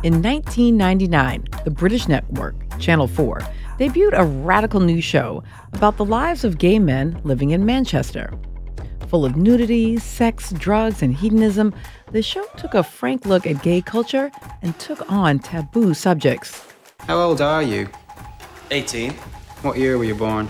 In 1999, the British network, Channel 4, debuted a radical new show about the lives of gay men living in Manchester. Full of nudity, sex, drugs, and hedonism, the show took a frank look at gay culture and took on taboo subjects. How old are you? 18. What year were you born?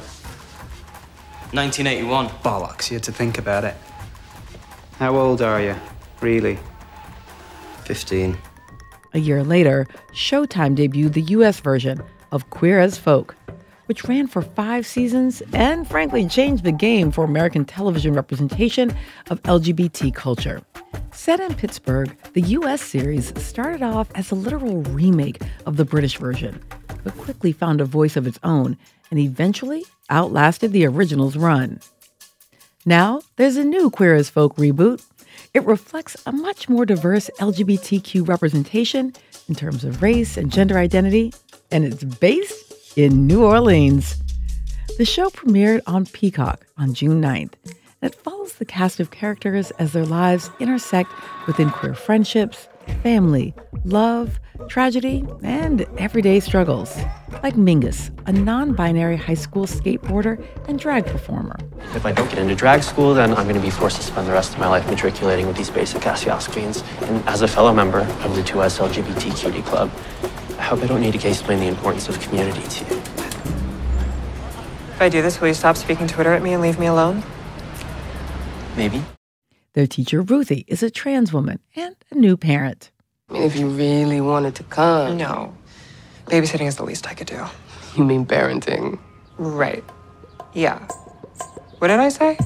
1981. Bollocks, you had to think about it. How old are you, really? 15. A year later, Showtime debuted the U.S. version of Queer as Folk, which ran for 5 seasons and frankly changed the game for American television representation of LGBT culture. Set in Pittsburgh, the U.S. series started off as a literal remake of the British version, but quickly found a voice of its own and eventually outlasted the original's run. Now, there's a new Queer as Folk reboot. It reflects a much more diverse LGBTQ representation in terms of race and gender identity, and it's based in New Orleans. The show premiered on Peacock on June 9th, and it follows the cast of characters as their lives intersect within queer friendships, family, love, tragedy, and everyday struggles. Like Mingus, a non-binary high school skateboarder and drag performer. If I don't get into drag school, then I'm going to be forced to spend the rest of my life matriculating with these basic ass queens. And as a fellow member of the 2S LGBT Cutie Club, I hope I don't need to explain the importance of community to you. If I do this, will you stop speaking Twitter at me and leave me alone? Maybe. Their teacher, Ruthie, is a trans woman and a new parent. I mean, if you really wanted to come. No. Babysitting is the least I could do. You mean parenting? Right. Yeah. What did I say?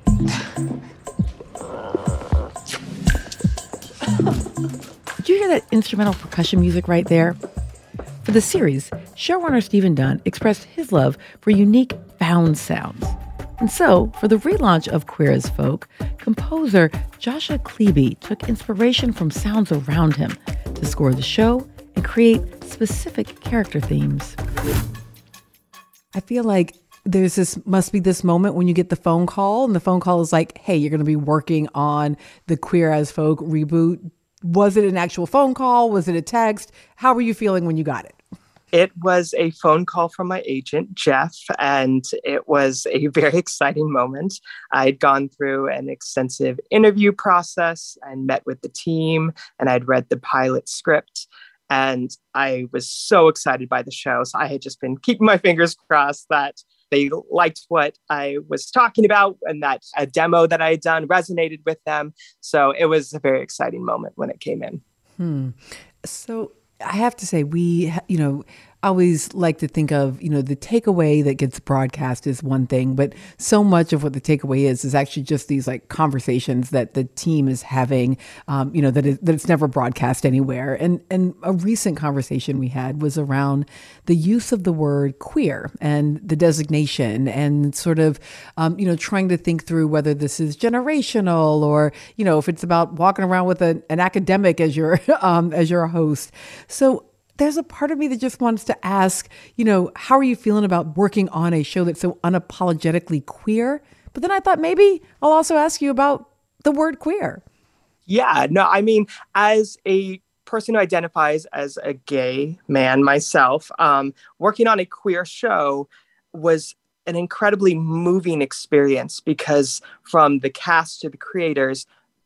Did you hear that instrumental percussion music right there? For the series, showrunner Stephen Dunn expressed his love for unique found sounds. And so, for the relaunch of Queer as Folk, composer Joshua Klebe took inspiration from sounds around him to score the show and create specific character themes. I feel like must be this moment when you get the phone call, and the phone call is like, hey, you're going to be working on the Queer as Folk reboot. Was it an actual phone call? Was it a text? How were you feeling when you got it? It was a phone call from my agent, Jeff, and it was a very exciting moment. I'd gone through an extensive interview process and met with the team, and I'd read the pilot script, and I was so excited by the show. So I had just been keeping my fingers crossed that they liked what I was talking about and that a demo that I had done resonated with them. So it was a very exciting moment when it came in. So I have to say, we, always like to think of, the takeaway that gets broadcast is one thing, but so much of what the takeaway is actually just these like conversations that the team is having, that it's never broadcast anywhere. And a recent conversation we had was around the use of the word queer and the designation and sort of, trying to think through whether this is generational or, if it's about walking around with an academic as your host. So there's a part of me that just wants to ask, how are you feeling about working on a show that's so unapologetically queer? But then I thought maybe I'll also ask you about the word queer. Yeah, no, I mean, as a person who identifies as a gay man myself, working on a queer show was an incredibly moving experience because from the cast to the creators,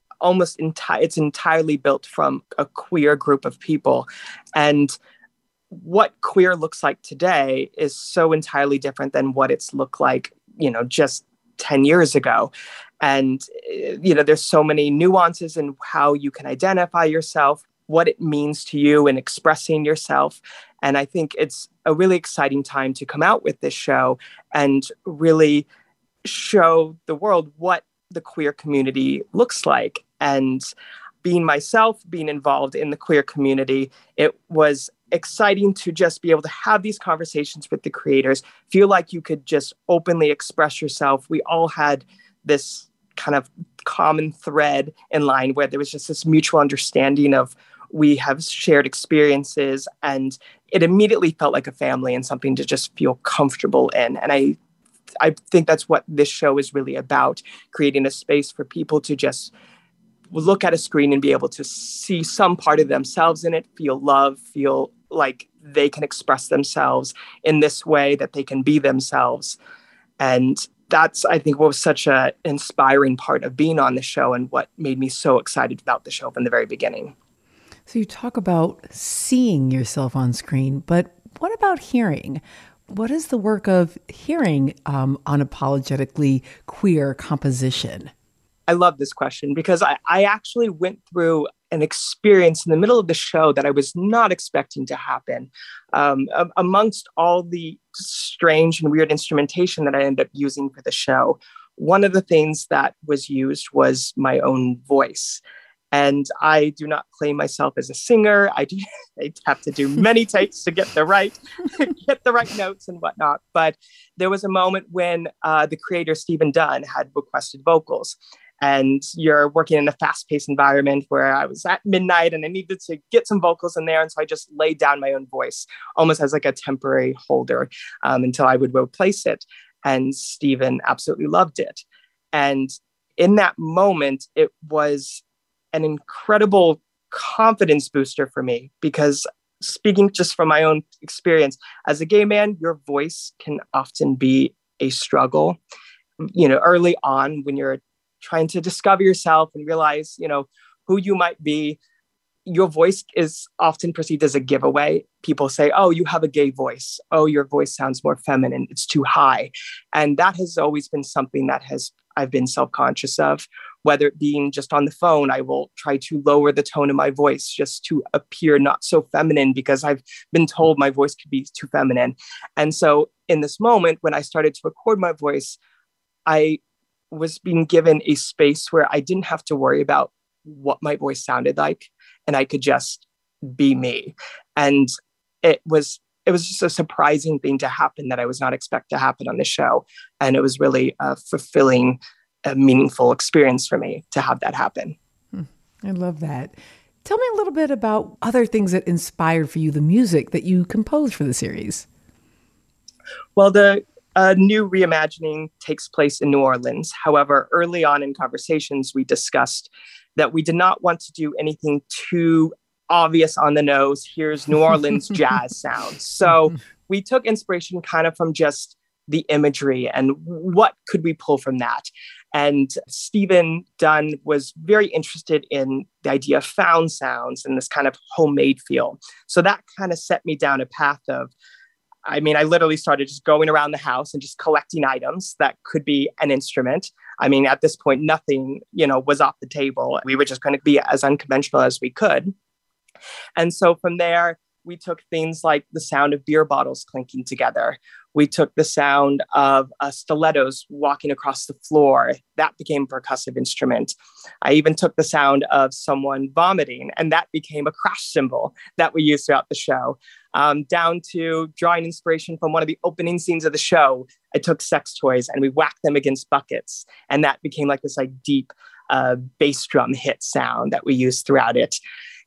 it's entirely built from a queer group of people. And what queer looks like today is so entirely different than what it's looked like, just 10 years ago. And, there's so many nuances in how you can identify yourself, what it means to you in expressing yourself. And I think it's a really exciting time to come out with this show and really show the world what the queer community looks like. And being involved in the queer community, it was exciting to just be able to have these conversations with the creators, feel like you could just openly express yourself. We all had this kind of common thread in line where there was just this mutual understanding of we have shared experiences, and it immediately felt like a family and something to just feel comfortable in. And I think that's what this show is really about, creating a space for people to just look at a screen and be able to see some part of themselves in it, feel love, feel like they can express themselves in this way, that they can be themselves. And that's, I think, what was such an inspiring part of being on the show and what made me so excited about the show from the very beginning. So you talk about seeing yourself on screen, but what about hearing? What is the work of hearing unapologetically queer composition? I love this question because I actually went through an experience in the middle of the show that I was not expecting to happen. Amongst all the strange and weird instrumentation that I ended up using for the show, one of the things that was used was my own voice. And I do not claim myself as a singer. I have to do many takes to get the right notes and whatnot. But there was a moment when the creator, Stephen Dunn, had requested vocals. And you're working in a fast-paced environment where I was at midnight and I needed to get some vocals in there. And so I just laid down my own voice almost as like a temporary holder until I would replace it. And Stephen absolutely loved it. And in that moment, it was an incredible confidence booster for me, because speaking just from my own experience as a gay man, your voice can often be a struggle. Early on when you're trying to discover yourself and realize, who you might be, your voice is often perceived as a giveaway. People say, oh, you have a gay voice. Oh, your voice sounds more feminine. It's too high. And that has always been something that I've been self-conscious of. Whether it being just on the phone, I will try to lower the tone of my voice just to appear not so feminine, because I've been told my voice could be too feminine. And so in this moment, when I started to record my voice, I was being given a space where I didn't have to worry about what my voice sounded like, and I could just be me. And it was just a surprising thing to happen that I was not expecting to happen on the show. And it was really a fulfilling, a meaningful experience for me to have that happen. I love that. Tell me a little bit about other things that inspired for you the music that you composed for the series. Well, the new reimagining takes place in New Orleans. However, early on in conversations, we discussed that we did not want to do anything too obvious on the nose. Here's New Orleans jazz sounds. So we took inspiration kind of from just the imagery and what could we pull from that. And Stephen Dunn was very interested in the idea of found sounds and this kind of homemade feel. So that kind of set me down a path of, I literally started just going around the house and just collecting items that could be an instrument. At this point, nothing, was off the table. We were just going to be as unconventional as we could. And so from there, we took things like the sound of beer bottles clinking together. We took the sound of stilettos walking across the floor. That became a percussive instrument. I even took the sound of someone vomiting, and that became a crash cymbal that we used throughout the show. Down to drawing inspiration from one of the opening scenes of the show. I took sex toys and we whacked them against buckets. And that became like this deep bass drum hit sound that we used throughout it.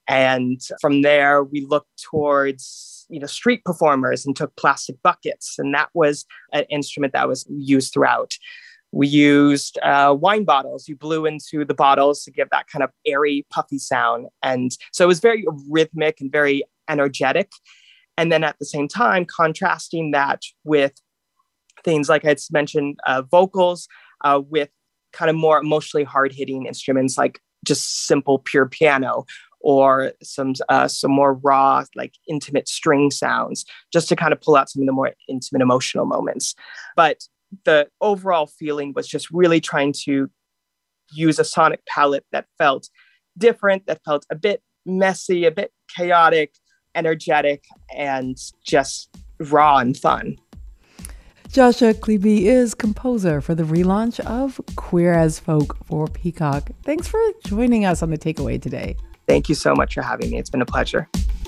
And from there, we looked towards, street performers and took plastic buckets. And that was an instrument that was used throughout. We used wine bottles. You blew into the bottles to give that kind of airy, puffy sound. And so it was very rhythmic and very energetic. And then at the same time, contrasting that with things like I had mentioned, vocals, with kind of more emotionally hard-hitting instruments like just simple pure piano, or some more raw, like intimate string sounds, just to kind of pull out some of the more intimate emotional moments. But the overall feeling was just really trying to use a sonic palette that felt different, that felt a bit messy, a bit chaotic, energetic, and just raw and fun. Joshua Klebe is composer for the relaunch of Queer as Folk for Peacock. Thanks for joining us on The Takeaway today. Thank you so much for having me. It's been a pleasure.